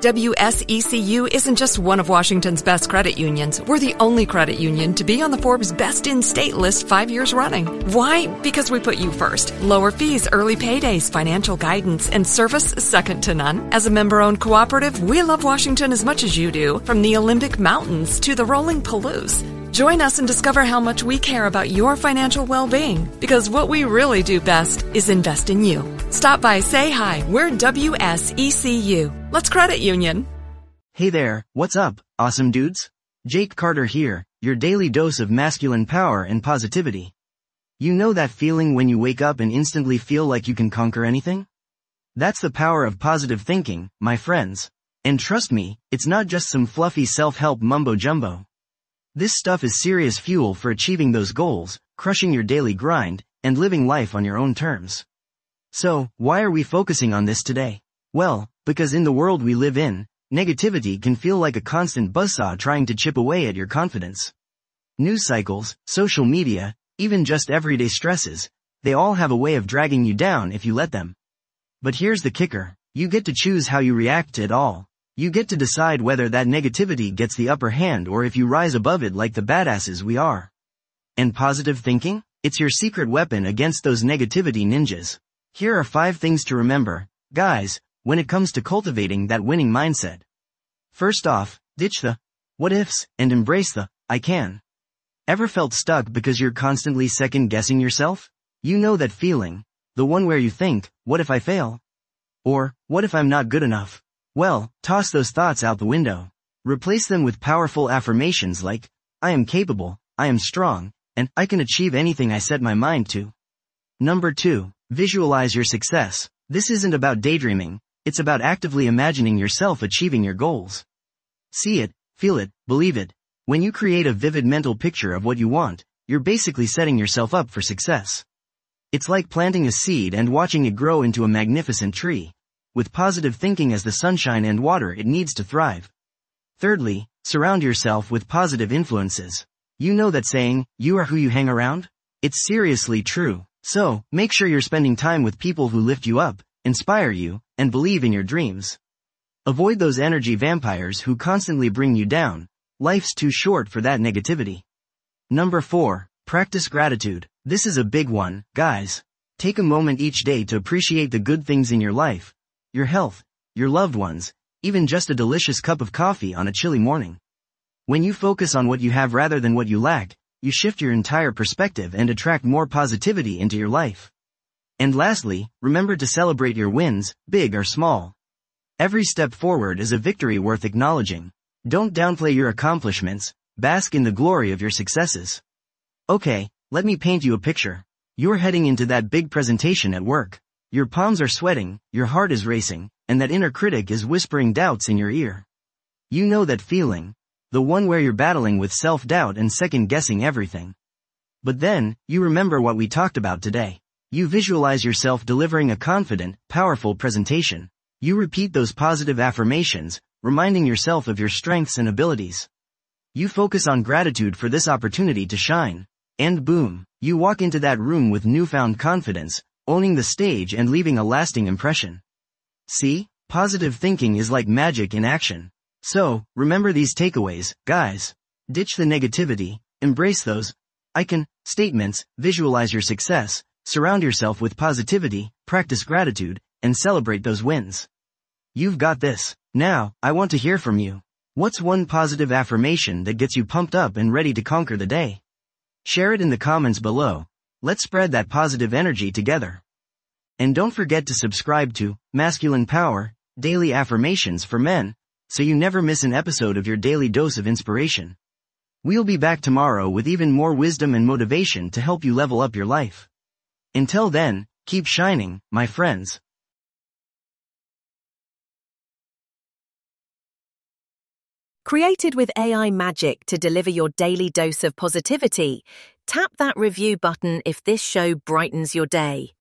WSECU isn't just one of Washington's best credit unions. We're the only credit union to be on the Forbes Best in State list 5 years running. Why? Because we put you first. Lower fees, early paydays, financial guidance, and service second to none. As a member-owned cooperative, we love Washington as much as you do, from the Olympic Mountains to the rolling Palouse. Join us and discover how much we care about your financial well-being, because what we really do best is invest in you. Stop by, say hi. We're WSECU. Let's credit union. Hey there, what's up, awesome dudes? Jake Carter here, your daily dose of masculine power and positivity. You know that feeling when you wake up and instantly feel like you can conquer anything? That's the power of positive thinking, my friends. And trust me, it's not just some fluffy self-help mumbo-jumbo. This stuff is serious fuel for achieving those goals, crushing your daily grind, and living life on your own terms. So, why are we focusing on this today? Well, because in the world we live in, negativity can feel like a constant buzzsaw trying to chip away at your confidence. News cycles, social media, even just everyday stresses, they all have a way of dragging you down if you let them. But here's the kicker, you get to choose how you react to it all. You get to decide whether that negativity gets the upper hand or if you rise above it like the badasses we are. And positive thinking? It's your secret weapon against those negativity ninjas. Here are 5 things to remember, guys, when it comes to cultivating that winning mindset. First off, ditch the what ifs and embrace the I can. Ever felt stuck because you're constantly second-guessing yourself? You know that feeling, the one where you think, what if I fail? Or, what if I'm not good enough? Well, toss those thoughts out the window. Replace them with powerful affirmations like, I am capable, I am strong, and I can achieve anything I set my mind to. Number 2, visualize your success. This isn't about daydreaming, it's about actively imagining yourself achieving your goals. See it, feel it, believe it. When you create a vivid mental picture of what you want, you're basically setting yourself up for success. It's like planting a seed and watching it grow into a magnificent tree. With positive thinking as the sunshine and water it needs to thrive. Thirdly, surround yourself with positive influences. You know that saying, you are who you hang around? It's seriously true. So, make sure you're spending time with people who lift you up, inspire you, and believe in your dreams. Avoid those energy vampires who constantly bring you down. Life's too short for that negativity. Number 4, practice gratitude. This is a big one, guys. Take a moment each day to appreciate the good things in your life. Your health, your loved ones, even just a delicious cup of coffee on a chilly morning. When you focus on what you have rather than what you lack, you shift your entire perspective and attract more positivity into your life. And lastly, remember to celebrate your wins, big or small. Every step forward is a victory worth acknowledging. Don't downplay your accomplishments, bask in the glory of your successes. Okay, let me paint you a picture. You're heading into that big presentation at work. Your palms are sweating, your heart is racing, and that inner critic is whispering doubts in your ear. You know that feeling, the one where you're battling with self-doubt and second-guessing everything. But then, you remember what we talked about today. You visualize yourself delivering a confident, powerful presentation. You repeat those positive affirmations, reminding yourself of your strengths and abilities. You focus on gratitude for this opportunity to shine. And boom, you walk into that room with newfound confidence, owning the stage and leaving a lasting impression. See, positive thinking is like magic in action. So, remember these takeaways, guys. Ditch the negativity, embrace those I can statements, visualize your success, surround yourself with positivity, practice gratitude, and celebrate those wins. You've got this. Now, I want to hear from you. What's one positive affirmation that gets you pumped up and ready to conquer the day? Share it in the comments below. Let's spread that positive energy together. And don't forget to subscribe to Masculine Power, Daily Affirmations for Men, so you never miss an episode of your daily dose of inspiration. We'll be back tomorrow with even more wisdom and motivation to help you level up your life. Until then, keep shining, my friends. Created with AI magic to deliver your daily dose of positivity, tap that review button if this show brightens your day.